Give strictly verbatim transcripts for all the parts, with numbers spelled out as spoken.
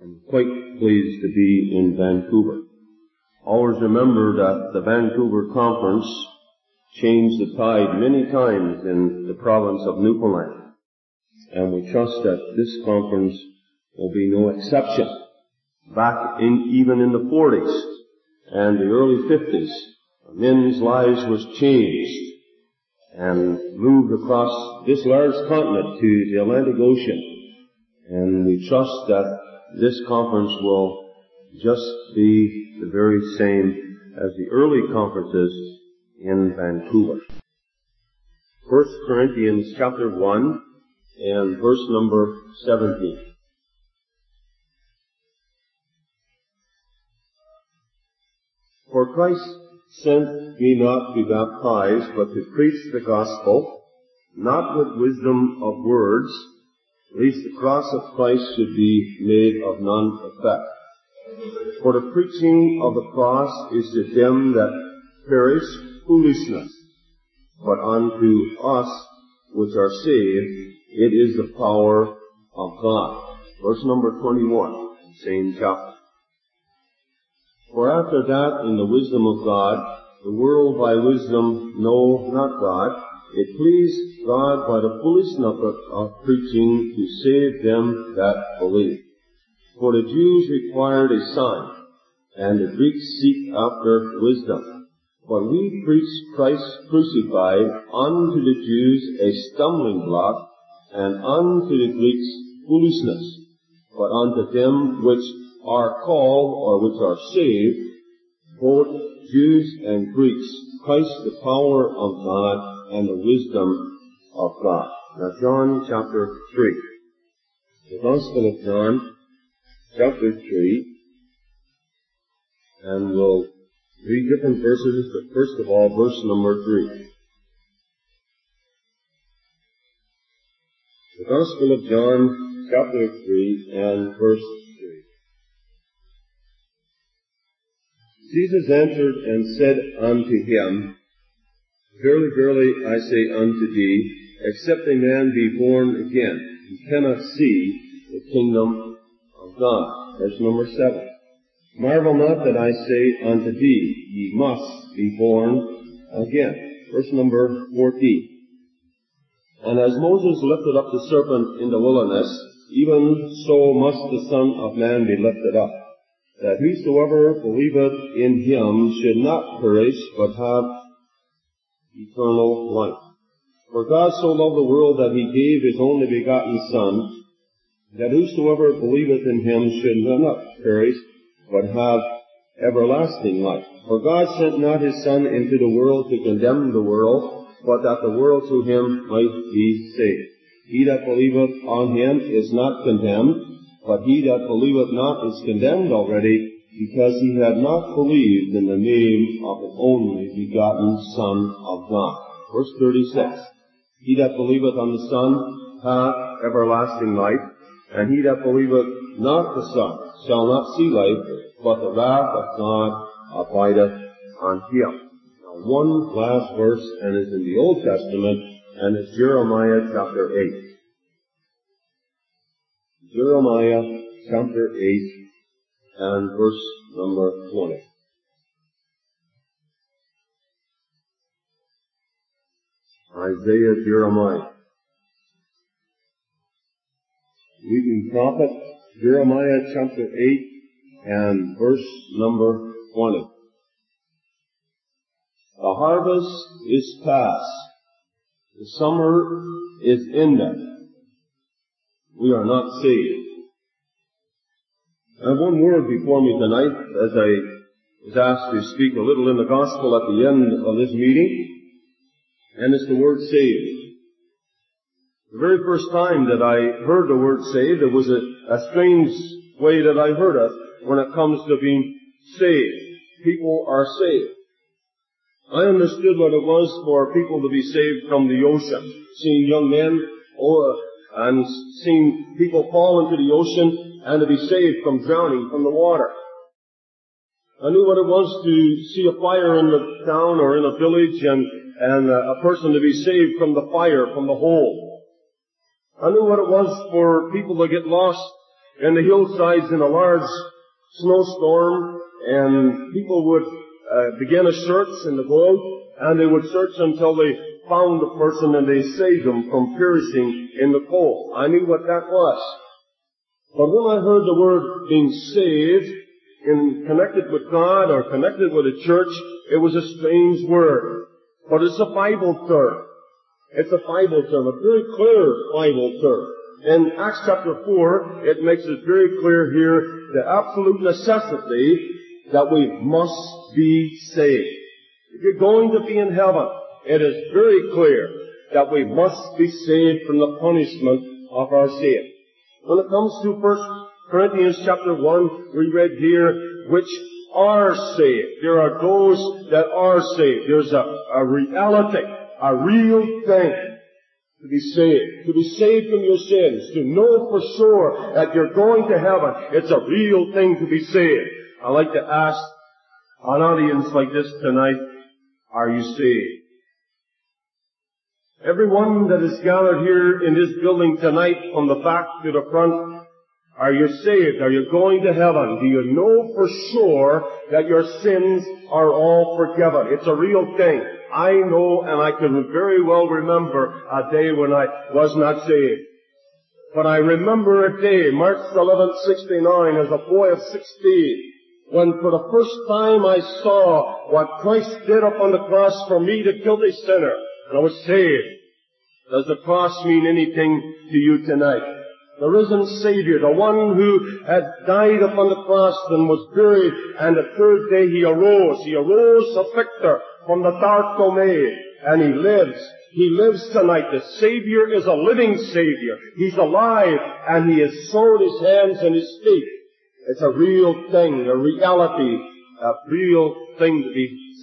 I'm quite pleased to be in Vancouver. Always remember that the Vancouver Conference changed the tide many times in the province of Newfoundland. And we trust that this conference will be no exception. Back in, even in the forties and the early fifties, men's lives was changed and moved across this large continent to the Atlantic Ocean. And we trust that this conference will just be the very same as the early conferences in Vancouver. First Corinthians chapter one and verse number seventeen. For Christ sent me not to baptize, but to preach the gospel, not with wisdom of words, lest the cross of Christ should be made of none effect. For the preaching of the cross is to them that perish foolishness, but unto us which are saved it is the power of God. Verse number twenty-one, same chapter. For after that, in the wisdom of God, the world by wisdom know not God, it pleased God by the foolishness of, of preaching to save them that believe. For the Jews required a sign, and the Greeks seek after wisdom. But we preach Christ crucified, unto the Jews a stumbling block, and unto the Greeks foolishness. But unto them which are called, or which are saved, both Jews and Greeks, Christ the power of God and the wisdom of God. Now John chapter three. The Gospel of John chapter three. And we'll read different verses, but first of all, verse number three. The Gospel of John chapter three and verse three. Jesus answered and said unto him, Verily, verily, I say unto thee, except a man be born again, he cannot see the kingdom of God. Verse number seven. Marvel not that I say unto thee, ye must be born again. Verse number fourteen. And as Moses lifted up the serpent in the wilderness, even so must the Son of Man be lifted up, that whosoever believeth in him should not perish, but have eternal life. For God so loved the world that he gave his only begotten Son, that whosoever believeth in him should not perish, but have everlasting life. For God sent not his Son into the world to condemn the world, but that the world through him might be saved. He that believeth on him is not condemned, but he that believeth not is condemned already, because he had not believed in the name of the only begotten Son of God. Verse thirty-six. He that believeth on the Son hath everlasting life, and he that believeth not the Son shall not see life, but the wrath of God abideth on him. Now one last verse, and is in the Old Testament, and it's Jeremiah chapter eight. Jeremiah chapter eight and verse number twenty. Isaiah, Jeremiah. Reading prophet, Jeremiah chapter eight and verse number twenty. The harvest is past. The summer is ended. We are not saved. I have one word before me tonight, as I was asked to speak a little in the gospel at the end of this meeting, and it's the word saved. The very first time that I heard the word saved, it was a, a strange way that I heard it when it comes to being saved. People are saved. I understood what it was for people to be saved from the ocean, seeing young men oh, and seeing people fall into the ocean and to be saved from drowning from the water. I knew what it was to see a fire in the town or in a village and, and a person to be saved from the fire, from the hole. I knew what it was for people to get lost in the hillsides in a large snowstorm, and people would uh, begin a search in the gold, and they would search until they found the person and they saved them from perishing in the cold. I knew what that was. But when I heard the word being saved, in connected with God or connected with a church, it was a strange word. But it's a Bible term. It's a Bible term, a very clear Bible term. In Acts chapter four, it makes it very clear here the absolute necessity that we must be saved. If you're going to be in heaven, it is very clear that we must be saved from the punishment of our sin. When it comes to First Corinthians chapter one, we read here, which are saved. There are those that are saved. There's a, a reality, a real thing to be saved. To be saved from your sins. To know for sure that you're going to heaven. It's a real thing to be saved. I'd like to ask an audience like this tonight, are you saved? Everyone that is gathered here in this building tonight, from the back to the front, are you saved? Are you going to heaven? Do you know for sure that your sins are all forgiven? It's a real thing. I know, and I can very well remember a day when I was not saved. But I remember a day, March eleventh, sixty-nine, as a boy of sixteen, when for the first time I saw what Christ did upon the cross for me, the guilty sinner, and I was saved. Does the cross mean anything to you tonight? The risen Savior, the one who had died upon the cross and was buried, and the third day He arose. He arose a victor from the dark domain, and He lives. He lives tonight. The Savior is a living Savior. He's alive, and He has sown His hands and His feet. It's a real thing, a reality, a real thing to be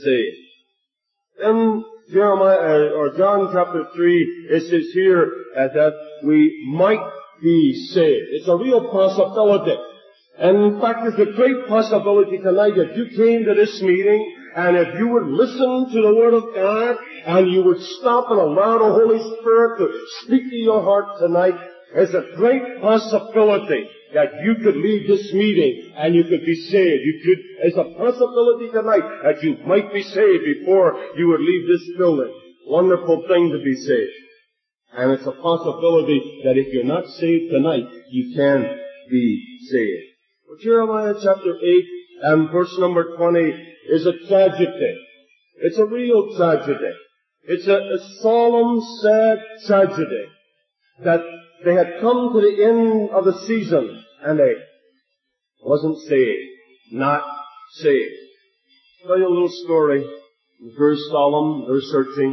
saved. In Jeremiah, or John chapter three, it says here uh, that we might be saved. It's a real possibility. And in fact, it's a great possibility tonight if you came to this meeting and if you would listen to the Word of God and you would stop and allow the Holy Spirit to speak to your heart tonight, there's a great possibility that you could leave this meeting and you could be saved. You could, there's a possibility tonight that you might be saved before you would leave this building. Wonderful thing to be saved. And it's a possibility that if you're not saved tonight, you can be saved. Well, Jeremiah chapter eight and verse number twenty is a tragedy. It's a real tragedy. It's a, a solemn, sad tragedy that they had come to the end of the season and they wasn't saved. Not saved. I'll tell you a little story. It's very solemn, very searching.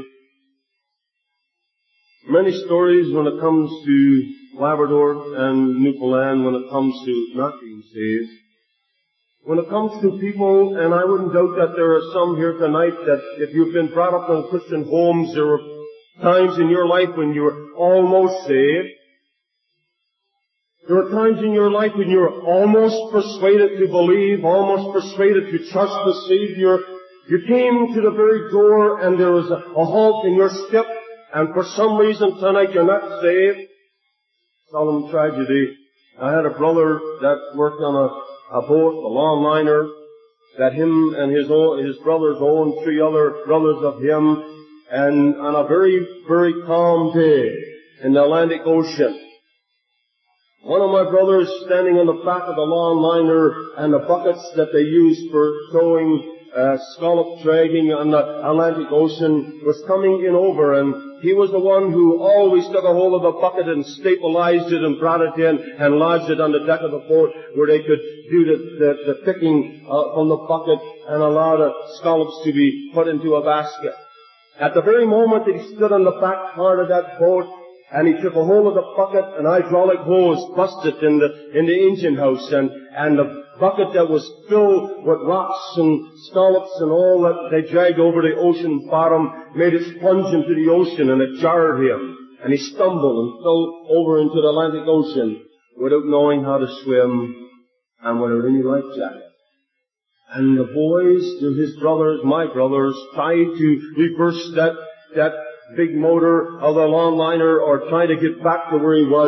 Many stories when it comes to Labrador and Newfoundland, when it comes to not being saved. When it comes to people, and I wouldn't doubt that there are some here tonight that if you've been brought up in Christian homes, there were times in your life when you were almost saved. There were times in your life when you were almost persuaded to believe, almost persuaded to trust the Savior. You came to the very door and there was a, a halt in your step, and for some reason tonight you're not saved. Solemn tragedy. I had a brother that worked on a, a boat, a long liner, that him and his own, his brothers owned, three other brothers of him, and on a very, very calm day in the Atlantic Ocean, one of my brothers standing on the back of the long liner and the buckets that they used for towing uh, scallop dragging on the Atlantic Ocean was coming in over, and he was the one who always took a hold of the bucket and stabilized it and brought it in and lodged it on the deck of the boat where they could do the, the, the picking uh, from the bucket and allow the scallops to be put into a basket. At the very moment that he stood on the back part of that boat, and he took a hold of the bucket, an hydraulic hose busted in the, in the engine house, and, and the bucket that was filled with rocks and scallops and all that they dragged over the ocean bottom made it plunge into the ocean, and it jarred him. And he stumbled and fell over into the Atlantic Ocean without knowing how to swim and without any life jacket. And the boys, his brothers, my brothers, tried to reverse that, that big motor of the long liner or try to get back to where he was,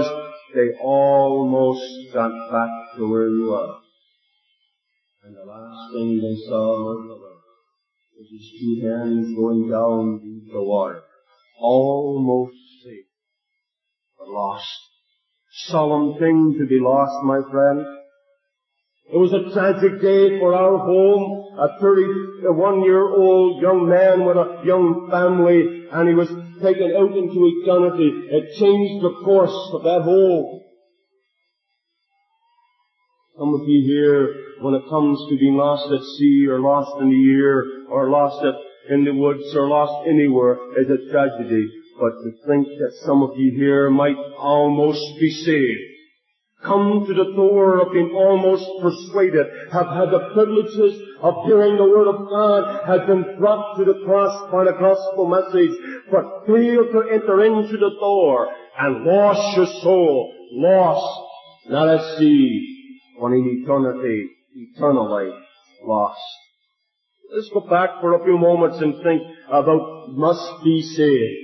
they almost got back to where you are. And the last thing they saw was his two hands going down into the water. Almost safe, but lost. Solemn thing to be lost, my friend. It was a tragic day for our home. A thirty-one-year-old young man with a young family, and he was taken out into eternity. It changed the course of that home. Some of you here, when it comes to being lost at sea, or lost in the air, or lost at, in the woods, or lost anywhere, is a tragedy. But to think that some of you here might almost be saved, come to the door of being almost persuaded, have had the privileges of hearing the Word of God, have been brought to the cross by the gospel message, but fail to enter into the door, and lost your soul, lost, not at sea, but in eternity, eternal life, lost. Let's go back for a few moments and think about must be saved.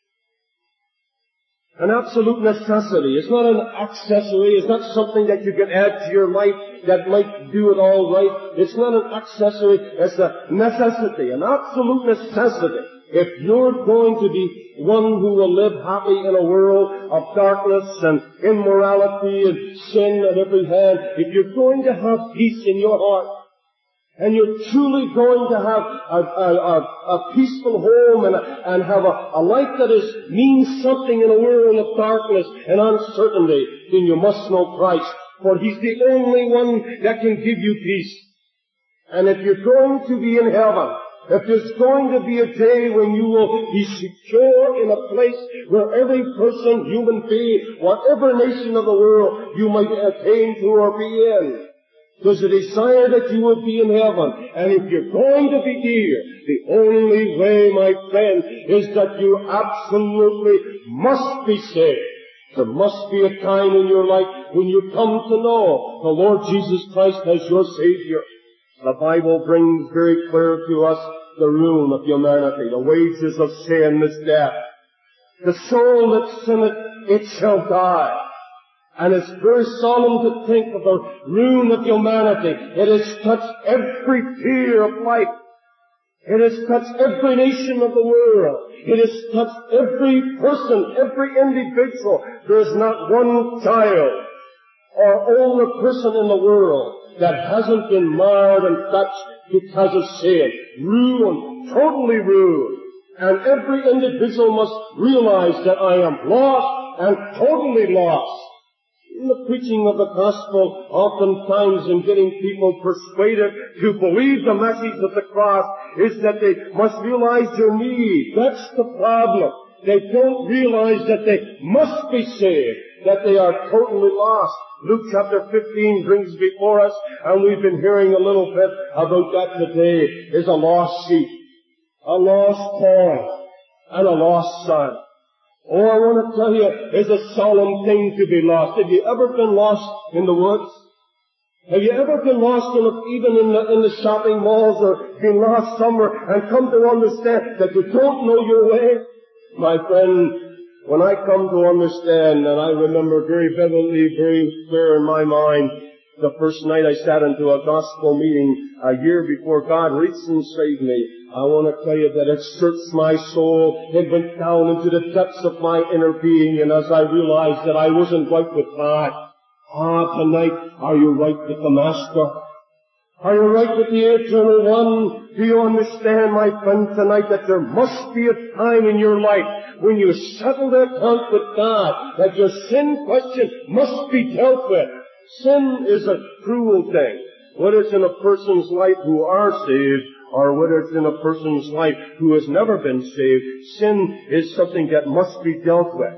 An absolute necessity. It's not an accessory. It's not something that you can add to your life that might do it all right. It's not an accessory. It's a necessity, an absolute necessity. If you're going to be one who will live happy in a world of darkness and immorality and sin at every hand, if you're going to have peace in your heart, and you're truly going to have a, a, a, a peaceful home and, a, and have a, a life that is means something in a world of darkness and uncertainty, then you must know Christ. For He's the only one that can give you peace. And if you're going to be in heaven, if there's going to be a day when you will be secure in a place where every person, human being, whatever nation of the world you might attain to or be in, there's a desire that you will be in heaven. And if you're going to be here, the only way, my friend, is that you absolutely must be saved. There must be a time in your life when you come to know the Lord Jesus Christ as your Savior. The Bible brings very clear to us the ruin of humanity. The wages of sin is death. The soul that sinneth, it shall die. And it's very solemn to think of the ruin of humanity. It has touched every tier of life. It has touched every nation of the world. It has touched every person, every individual. There is not one child or older person in the world that hasn't been marred and touched because of sin. Ruined, totally ruined. And every individual must realize that I am lost and totally lost. In the preaching of the gospel, oftentimes in getting people persuaded to believe the message of the cross is that they must realize their need. That's the problem. They don't realize that they must be saved, that they are totally lost. Luke chapter fifteen brings before us, and we've been hearing a little bit about that today, is a lost sheep, a lost coin, and a lost son. Oh, I want to tell you, it's a solemn thing to be lost. Have you ever been lost in the woods? Have you ever been lost in a, even in the, in the shopping malls, or been lost somewhere and come to understand that you don't know your way? My friend, when I come to understand, and I remember very vividly, very clear in my mind, the first night I sat into a gospel meeting a year before God reached and saved me, I want to tell you that it searched my soul. It went down into the depths of my inner being, and as I realized that I wasn't right with God, ah, tonight, are you right with the Master? Are you right with the Eternal One? Do you understand, my friend, tonight that there must be a time in your life when you settle the account with God, that your sin question must be dealt with? Sin is a cruel thing. Whether it's in a person's life who are saved, or whether it's in a person's life who has never been saved, sin is something that must be dealt with.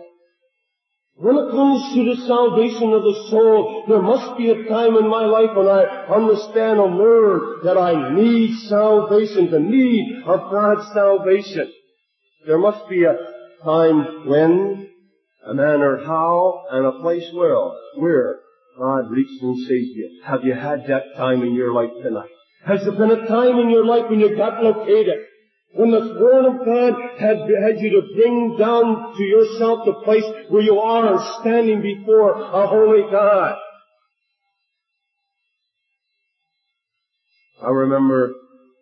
When it comes to the salvation of the soul, there must be a time in my life when I understand and learn that I need salvation, the need of God's salvation. There must be a time when, a manner how, and a place where, where God reached and saved you. Have you had that time in your life tonight? Has there been a time in your life when you got located? When the Word of God had, had you to bring down to yourself the place where you are standing before a holy God. I remember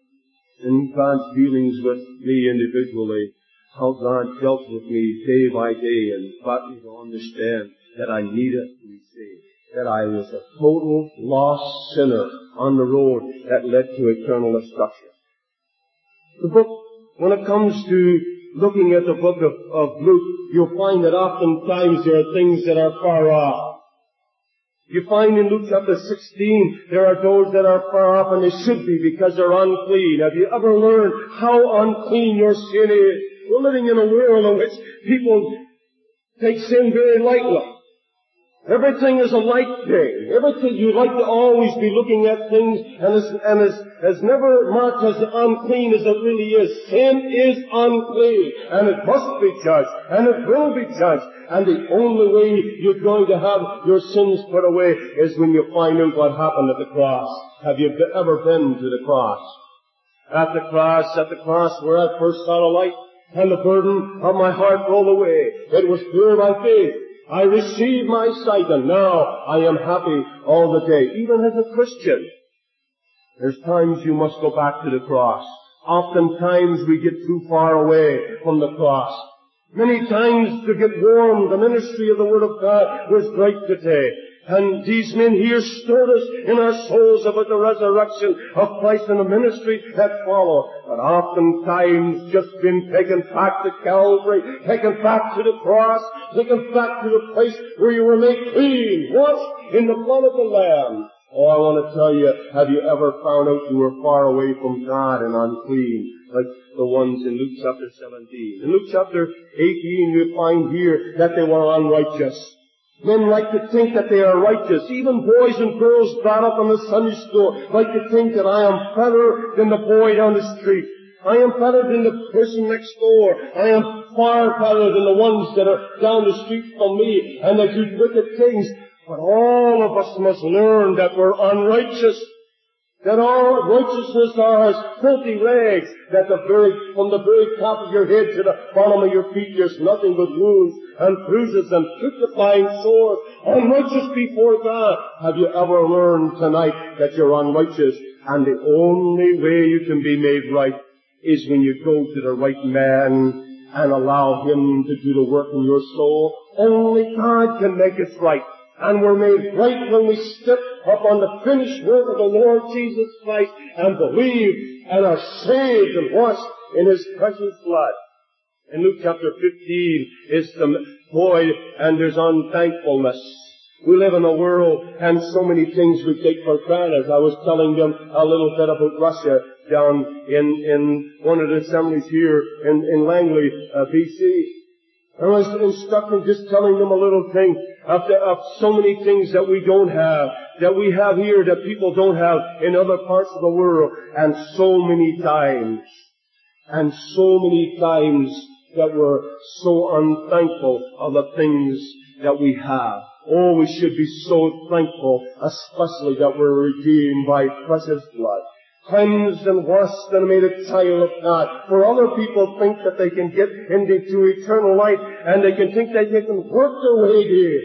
in God's dealings with me individually, how God dealt with me day by day and got me to understand that I needed to be saved. That I was a total lost sinner on the road that led to eternal destruction. The book, when it comes to looking at the book of, of Luke, you'll find that oftentimes there are things that are far off. You find in Luke chapter sixteen, there are those that are far off, and they should be because they're unclean. Have you ever learned how unclean your sin is? We're living in a world in which people take sin very lightly. Everything is a light thing. Everything, you like to always be looking at things, and is, and is, is never marked as unclean as it really is. Sin is unclean, and it must be judged, and it will be judged. And the only way you're going to have your sins put away is when you find out what happened at the cross. Have you ever been to the cross? At the cross, at the cross where I first saw the light, and the burden of my heart rolled away. It was pure by faith. I received my sight, and now I am happy all the day. Even as a Christian, there's times you must go back to the cross. Oftentimes we get too far away from the cross. Many times to get warm, the ministry of the Word of God was great today. And these men here stirred us in our souls about the resurrection of Christ and the ministry that followed. But oftentimes just been taken back to Calvary, taken back to the cross, taken back to the place where you were made clean, washed in the blood of the Lamb. Oh, I want to tell you, have you ever found out you were far away from God and unclean, like the ones in Luke chapter seventeen? In Luke chapter eighteen, you find here that they were unrighteous. Men like to think that they are righteous. Even boys and girls brought up in the Sunday school like to think that I am better than the boy down the street. I am better than the person next door. I am far better than the ones that are down the street from me and that do wicked things. But all of us must learn that we're unrighteous. That our righteousness are as filthy rags, that the very, from the very top of your head to the bottom of your feet, there's nothing but wounds and bruises and putrefying sores, unrighteous before God. Have you ever learned tonight that you're unrighteous? And the only way you can be made right is when you go to the right man and allow Him to do the work in your soul. Only God can make us right. And we're made right when we step up on the finished work of the Lord Jesus Christ and believe and are saved and washed in His precious blood. In Luke chapter fifteen is the void and there's unthankfulness. We live in a world and so many things we take for granted. I was telling them a little bit about Russia down in, in one of the assemblies here in, in Langley, uh, B C. I was instructing, just telling them a little thing of, the, of so many things that we don't have, that we have here that people don't have in other parts of the world. And so many times, and so many times that we're so unthankful of the things that we have. Oh, we should be so thankful, especially that we're redeemed by precious blood. Cleansed and washed and made a child of God. For other people think that they can get into eternal life and they can think that they can work their way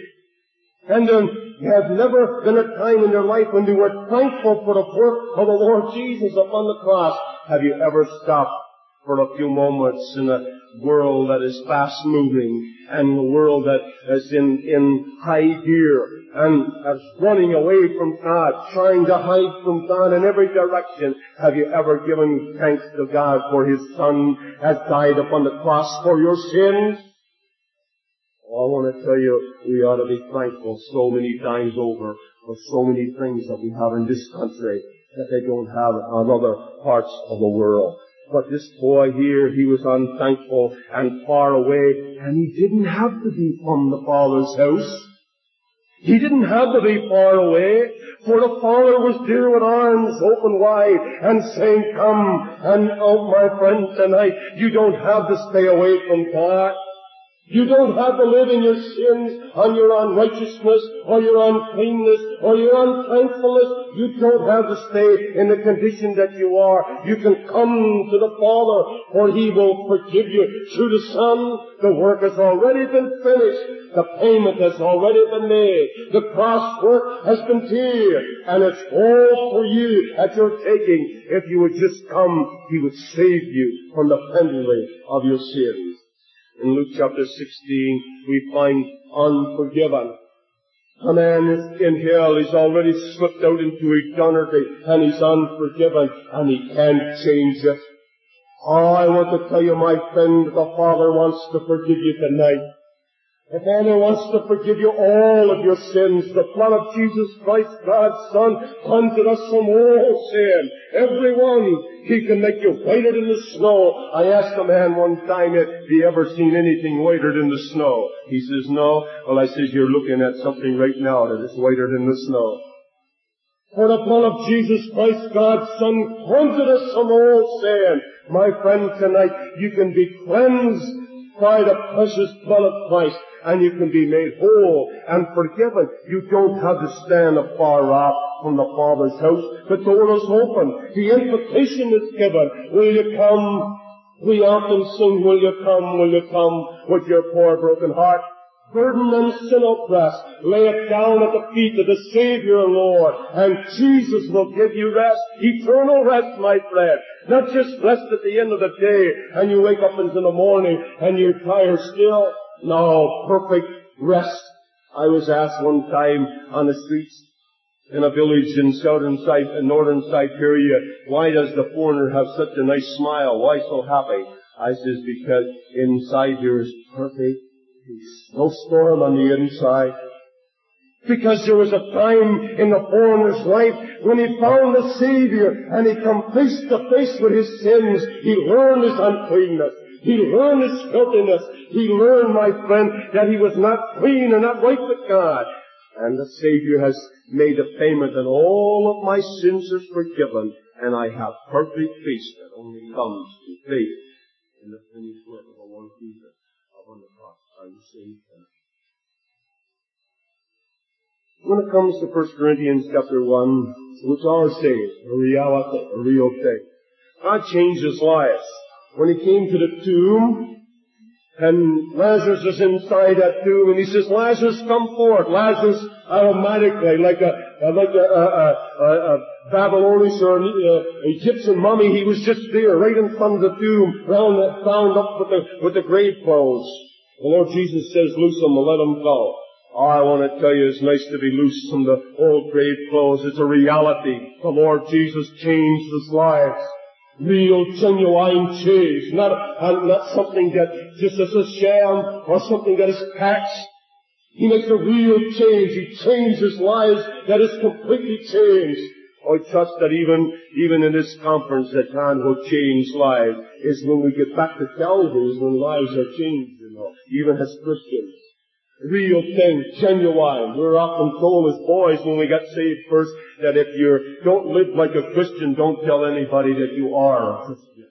there. And um, there have never been a time in their life when they were thankful for the work of the Lord Jesus upon the cross. Have you ever stopped for a few moments in a world that is fast moving and a world that is in, in high gear and is running away from God, trying to hide from God in every direction? Have you ever given thanks to God for His Son has died upon the cross for your sins? Oh, I want to tell you, we ought to be thankful so many times over for so many things that we have in this country that they don't have in other parts of the world. But this boy here, he was unthankful and far away, and he didn't have to be from the Father's house. He didn't have to be far away, for the Father was there with arms open wide and saying, come. And oh, my friend, tonight, you don't have to stay away from God. You don't have to live in your sins, on your unrighteousness, or your uncleanness, or your unthankfulness. You don't have to stay in the condition that you are. You can come to the Father, for He will forgive you. Through the Son, the work has already been finished. The payment has already been made. The cross work has been paid. And it's all for you at your taking. If you would just come, He would save you from the penalty of your sins. In Luke chapter sixteen, we find unforgiven. A man is in hell, he's already slipped out into eternity, and he's unforgiven, and he can't change it. Oh, I want to tell you, my friend, the Father wants to forgive you tonight. The Father wants to forgive you all of your sins. The blood of Jesus Christ, God's Son, cleanses us from all sin. Every one. He can make you whiter than the snow. I asked a man one time if he ever seen anything whiter than the snow. He says, no. Well, I says, you're looking at something right now that is whiter than the snow. For the blood of Jesus Christ, God's Son, cleanses us from all sin. My friend, tonight, you can be cleansed by the precious blood of Christ, and you can be made whole and forgiven. You don't have to stand afar off from the Father's house. The door is open. The invitation is given. Will you come? We often sing, will you come, will you come, with your poor broken heart, burden and sin oppressed. Lay it down at the feet of the Savior, Lord, and Jesus will give you rest, eternal rest, my friend. Not just rest at the end of the day, and you wake up into the morning, and you're tired still. No, perfect rest. I was asked one time on the streets in a village in southern side, in northern Siberia, why does the foreigner have such a nice smile? Why so happy? I says, because inside here is perfect peace. No storm on the inside. Because there was a time in the foreigner's life when he found the Savior and he come face to face with his sins. He learned his uncleanness. He learned his filthiness. He learned, my friend, that he was not clean and not right with God. And the Savior has made a payment, and all of my sins are forgiven, and I have perfect peace that only comes through faith in the finished work of the Lord Jesus upon the cross. I'm saved. When it comes to First Corinthians chapter one, which are saved, a reality, a real thing, God changed his lives. When he came to the tomb, and Lazarus is inside that tomb, and he says, Lazarus, come forth. Lazarus, automatically, like a, like a, a, a, a Babylonian or an uh, Egyptian mummy, he was just there, right in front of the tomb, round, bound up with the, with the grave clothes. The Lord Jesus says, loose him and let him go. Oh, I want to tell you, it's nice to be loose from the old grave clothes. It's a reality. The Lord Jesus changed his lives. Real, genuine change. Not, uh, not something that just is a sham or something that is patched. He makes a real change. He changes lives that is completely changed. I trust that even, even in this conference that God will change lives is when we get back to Calvary is when lives are changed, you know, even as Christians. Real thing, genuine. We're often told as boys when we got saved first that if you don't live like a Christian, don't tell anybody that you are a Christian.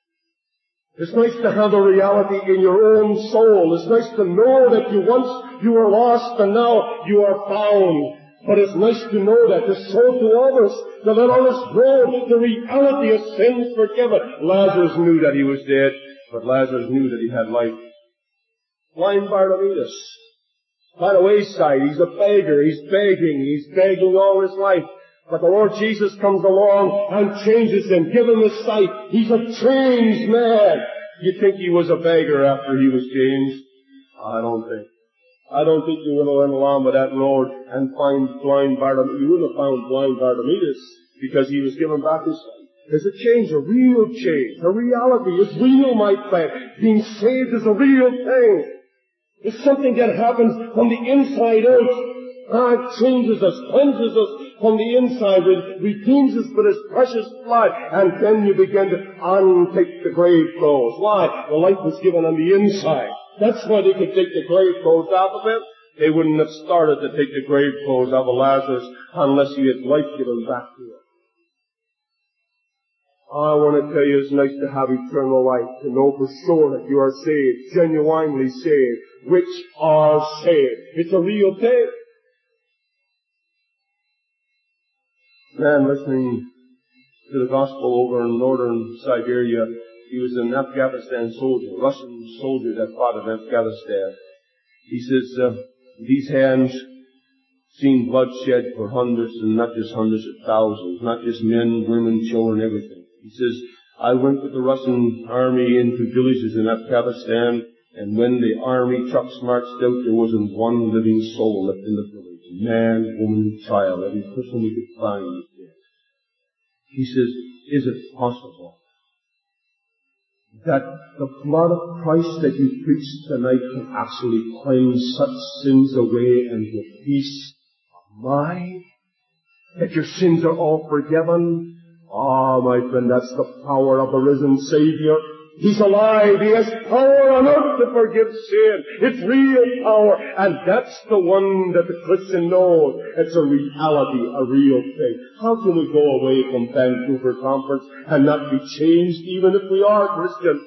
It's nice to have a reality in your own soul. It's nice to know that you once you were lost and now you are found. But it's nice to know that, to show to others, to let others know the reality of sins forgiven. Lazarus knew that he was dead, but Lazarus knew that he had life. Blind Bartimaeus, by the wayside, he's a beggar, he's begging, he's begging all his life. But the Lord Jesus comes along and changes him, give him his sight. He's a changed man. You think he was a beggar after he was changed? I don't think. I don't think you would have went along with that road and find blind Bartimaeus. You wouldn't have found blind Bartimaeus because he was given back his sight. There's a change, a real change. A reality. It's real, my friend. Being saved is a real thing. It's something that happens from the inside out. God changes us, cleanses us from the inside, redeems us with His precious blood, and then you begin to untake the grave clothes. Why? The life was given on the inside. That's why they could take the grave clothes out of him. They wouldn't have started to take the grave clothes out of Lazarus unless he had life given back to him. I want to tell you it's nice to have eternal life, to know for sure that you are saved, genuinely saved, which are saved. It's a real thing. Man listening to the gospel over in northern Siberia, he was an Afghanistan soldier, Russian soldier that fought in Afghanistan. He says, uh, these hands seen bloodshed for hundreds and not just hundreds of thousands, not just men, women, children, everything. He says, I went with the Russian army into villages in Afghanistan, and when the army trucks marched out, there wasn't one living soul left in the village. Man, woman, child, every person we could find was dead. He says, is it possible that the blood of Christ that you preached tonight can actually cleanse such sins away and give peace of mind? That your sins are all forgiven? Ah, my friend, that's the power of the risen Savior. He's alive. He has power on earth to forgive sin. It's real power. And that's the one that the Christian knows. It's a reality, a real thing. How can we go away from Vancouver Conference and not be changed even if we are Christian?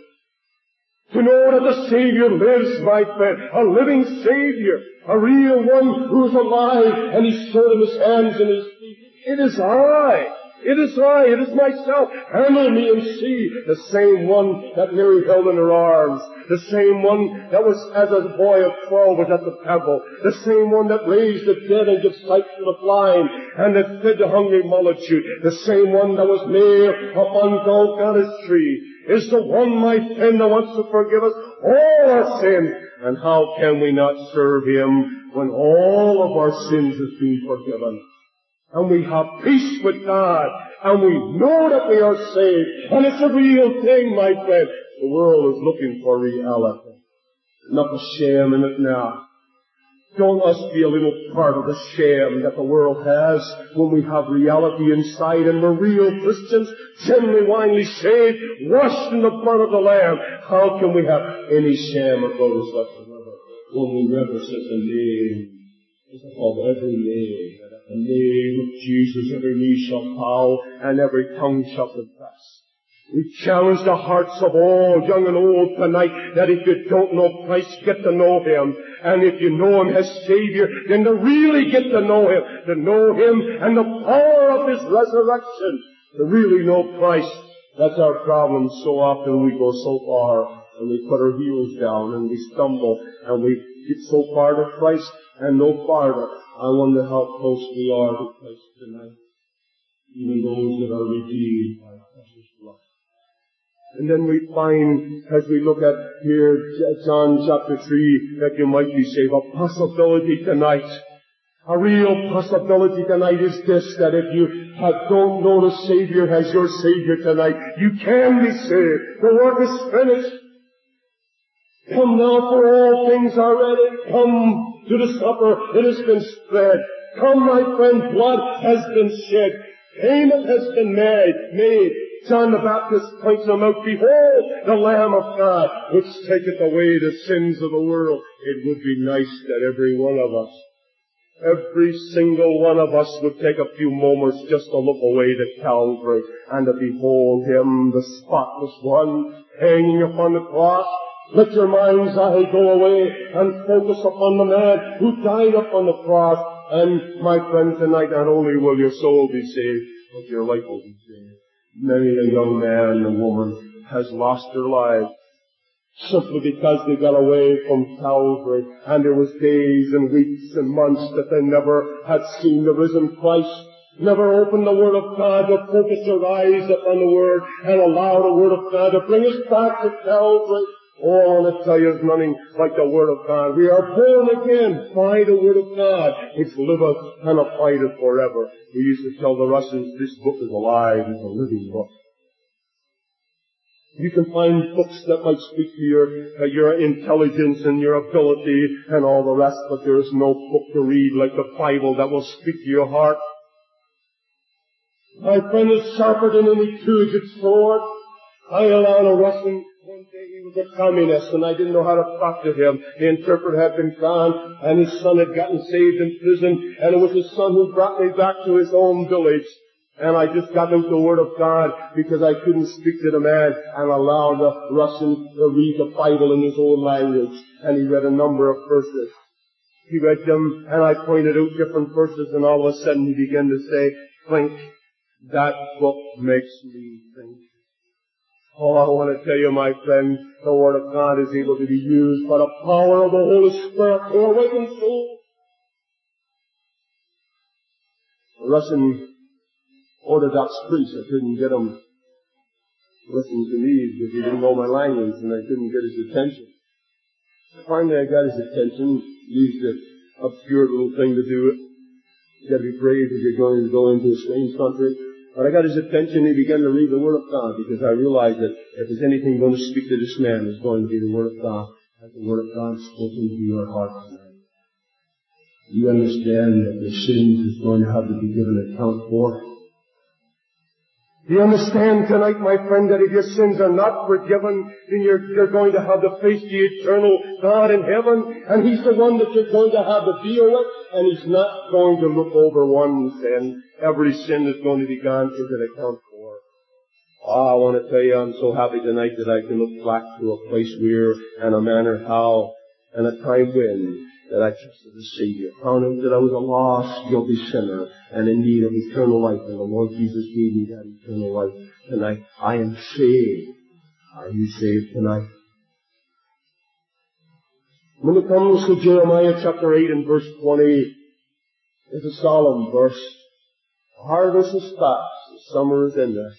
To know that the Savior lives, my friend, a living Savior, a real one who is alive, and He showed Him His hands and His feet. It is I. It is I, it is myself. Handle me and see. The same one that Mary held in her arms. The same one that was, as a boy of twelve, was at the temple. The same one that raised the dead and gave sight to the blind and that fed the hungry multitude. The same one that was nailed upon Golgotha's tree is the one, my friend, that wants to forgive us all our sins. And how can we not serve Him when all of our sins have been forgiven? And we have peace with God. And we know that we are saved. And it's a real thing, my friend. The world is looking for reality. Not the sham in it now. Don't us be a little part of the sham that the world has when we have reality inside and we're real Christians, genuinely saved, washed in the blood of the Lamb. How can we have any sham about us whatsoever when we reverence the name of every name? The name of Jesus, every knee shall bow and every tongue shall confess. We challenge the hearts of all, young and old, tonight, that if you don't know Christ, get to know Him. And if you know Him as Savior, then to really get to know Him, to know Him and the power of His resurrection, to really know Christ. That's our problem. So often we go so far and we put our heels down and we stumble and we get so far to Christ and no farther. I wonder how close we are to Christ tonight, even those that are redeemed by precious blood. And then we find, as we look at here, John chapter three, that you might be saved. A possibility tonight, a real possibility tonight is this, that if you have, don't know the Savior as your Savior tonight, you can be saved. The work is finished. Come now, for all things are ready. Come to the supper, it has been spread. Come, my friend, blood has been shed. Payment has been made. made. John the Baptist points them out. Behold, the Lamb of God, which taketh away the sins of the world. It would be nice that every one of us, every single one of us would take a few moments just to look away to Calvary and to behold Him, the spotless one, hanging upon the cross. Let your mind's eye go away and focus upon the man who died upon the cross. And my friend, tonight not only will your soul be saved, but your life will be saved. Many a young man and woman has lost their lives simply because they got away from Calvary, and there was days and weeks and months that they never had seen the risen Christ, never opened the Word of God to focus their eyes upon the Word and allow the Word of God to bring us back to Calvary. Oh, I want to tell you, there's nothing like the Word of God. We are born again by the Word of God, which liveth and abideth forever. We used to tell the Russians, this book is alive, it's a living book. You can find books that might speak to your, uh, your intelligence and your ability and all the rest, but there is no book to read like the Bible that will speak to your heart. My friend is sharper than any two-edged sword. I allowed a Russian. One day he was a communist and I didn't know how to talk to him. The interpreter had been gone and his son had gotten saved in prison, and it was his son who brought me back to his own village. And I just got out the Word of God because I couldn't speak to the man and allowed the Russian to read the Bible in his own language. And he read a number of verses. He read them and I pointed out different verses and all of a sudden he began to say, think, that book makes me think. Oh, I want to tell you, my friend, the Word of God is able to be used by the power of the Holy Spirit to awaken souls. The Russian Orthodox priest, I couldn't get him to listen to me because he didn't know my language and I couldn't get his attention. Finally I got his attention, used an obscure little thing to do it. You gotta be brave if you're going to go into a strange country. But I got his attention and he began to read the Word of God because I realized that if there's anything going to speak to this man, it's going to be the Word of God. Has the Word of God spoken to your heart tonight? You understand that the sins is going to have to be given account for? Do you understand tonight, my friend, that if your sins are not forgiven, then you're, you're going to have to face the eternal God in heaven, and He's the one that you're going to have to deal with, and He's not going to look over one sin. Every sin is going to be gone into account for. Oh, I want to tell you, I'm so happy tonight that I can look back to a place where, and a manner how, and a time when, that I trusted the Savior, found out that I was a lost, guilty sinner, and in need of eternal life, and the Lord Jesus gave me that eternal life. Tonight, I am saved. Are you saved tonight? When it comes to Jeremiah chapter eight and verse twenty, it's a solemn verse. The harvest is past, the summer is ended.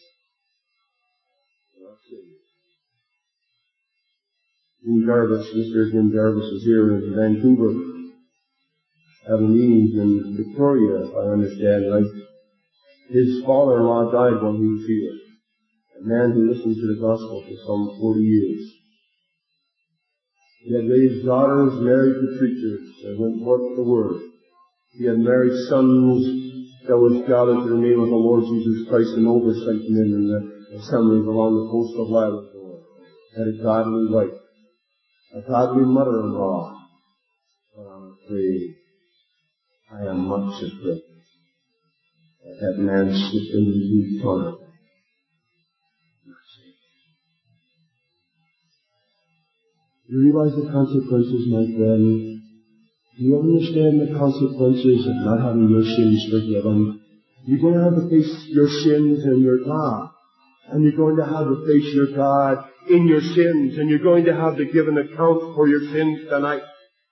Jim Jarvis, Mister Jim Jarvis is here in Vancouver, having meetings in Victoria, if I understand right. His father-in-law died while he was here. A man who listened to the gospel for some forty years. He had raised daughters married to preachers and went forth with the word. He had married sons that was gathered to the name of the Lord Jesus Christ and oversight men in the assemblies along the coast of Labrador. Had a godly wife. A godly mother-in-law. But I'm afraid, I am much afraid that that man slipped into eternity. You realize the consequences, my friend? Do you understand the consequences of not having your sins forgiven? You're going to have to face your sins and your God. And you're going to have to face your God in your sins, and you're going to have to give an account for your sins tonight.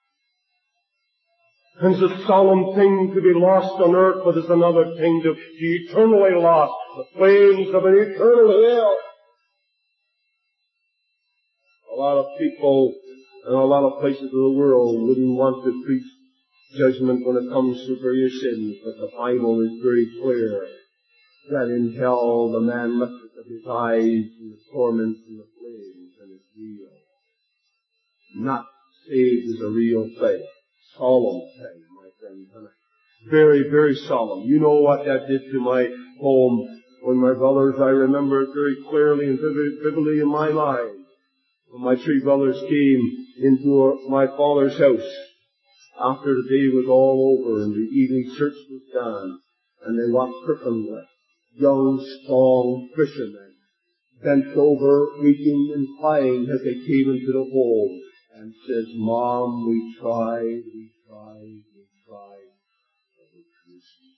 And it's a solemn thing to be lost on earth, but it's another thing to be eternally lost, the flames of an eternal hell. A lot of people in a lot of places of the world wouldn't want to preach judgment when it comes to various sins, but the Bible is very clear that in hell the man lifteth up his eyes and the torments and the flames, and it's real. Not saved is a real thing. Solemn thing, my friend. Very, very solemn. You know what that did to my home when my brothers, I remember it very clearly and vividly in my mind. When my three brothers came into my father's house after the day was all over and the evening church was done, and they walked crippled, young, strong fishermen, bent over, weeping and crying as they came into the home, and says, Mom, we tried, we tried, we tried, but we couldn't see.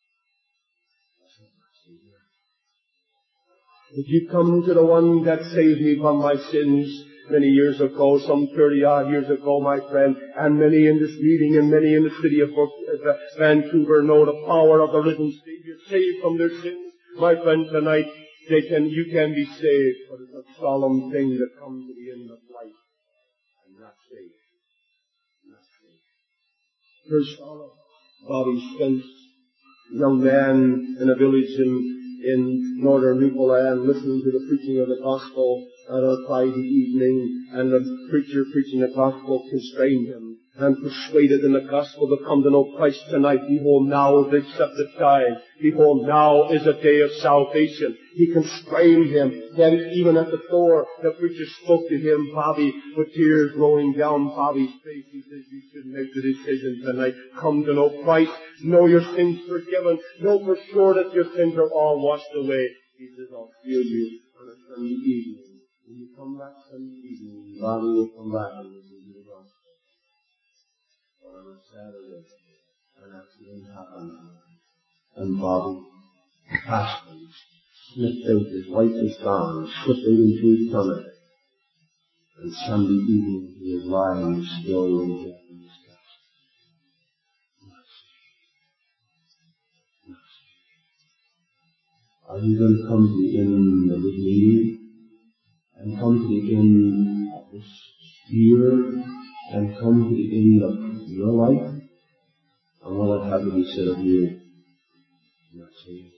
If you come to the one that saved me from my sins many years ago, some thirty odd years ago, my friend, and many in this meeting and many in the city of Vancouver know the power of the risen Savior, saved from their sins. My friend, tonight, they can, you can be saved, but it's a solemn thing that comes to the end of life. I'm not saved. I'm not saved. Very solemn. Bobby Spence, a young man in a village in in northern Newfoundland, listening to the preaching of the gospel on a Friday evening, and the preacher preaching the gospel constrained him and persuaded in the gospel to come to know Christ tonight, behold, now is the accepted time. Behold, now is a day of salvation. He constrained him. Then even at the door, the preacher spoke to him, Bobby, with tears rolling down Bobby's face. He says, you should make the decision tonight. Come to know Christ. Know your sins forgiven. Know for sure that your sins are all washed away. He says, I'll feel you on a Sunday evening. When you come back Sunday evening, Bobby will come back and listen to the gospel. On a Saturday, an accident happened, and Bobby passed him, slipped out, his wife was gone, slipped out into eternity. And Sunday evening he was lying still in death in his casket. Are you going to come to the end of this meeting, and come to the end of this year, and come to the end of your life? And will it have to be said of you? Not saved.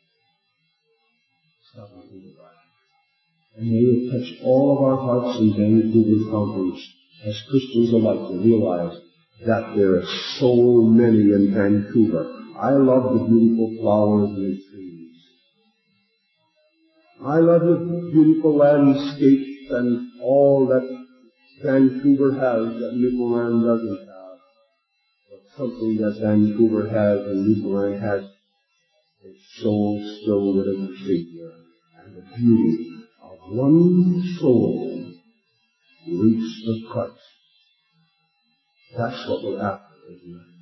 Stop and think about it. And may it touch all of our hearts in Vancouver conference as Christians alike to realize that there are so many in Vancouver. I love the beautiful flowers and the trees. I love the beautiful landscape and all that Vancouver has that Newfoundland doesn't have. But something that Vancouver has and Newfoundland has, its soul still within the Savior, and the beauty of one soul reached the Christ. That's what we're after, isn't it?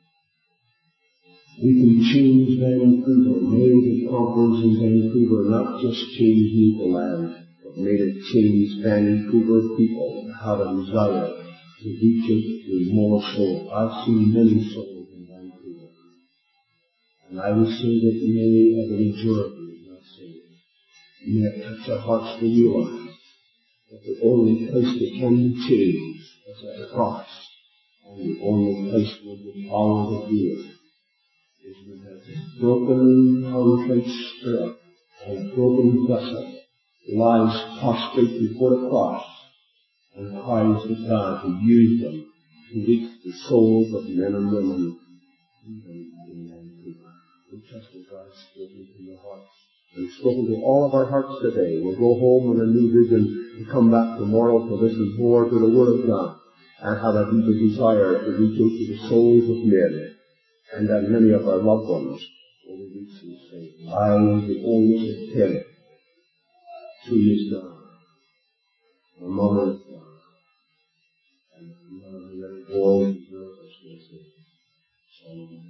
We can change Vancouver. May the conference in Vancouver not just change Newfoundland, but may it change Vancouver people have a desire to reach out to more souls. I've seen many souls in Vancouver. And I would say that many of the majority is not saved. May it touch our hearts to realize that the only place that can be changed is at the cross. And the only place where the power of the is with a broken, contrite spirit and a broken vessel lies prostrate before the cross and cries to God to use them to reach the souls of men and women even in Vancouver. We trust that God has spoken to your hearts and spoken to all of our hearts today. We'll go home with a new vision and come back tomorrow to listen more to the Word of God and have a deeper desire to reach out to the souls of men, and that many of our loved ones will be reached and saved. I was the oldest of ten. Two years gone. My mother is gone. And none of the other boys and girls are still saved. So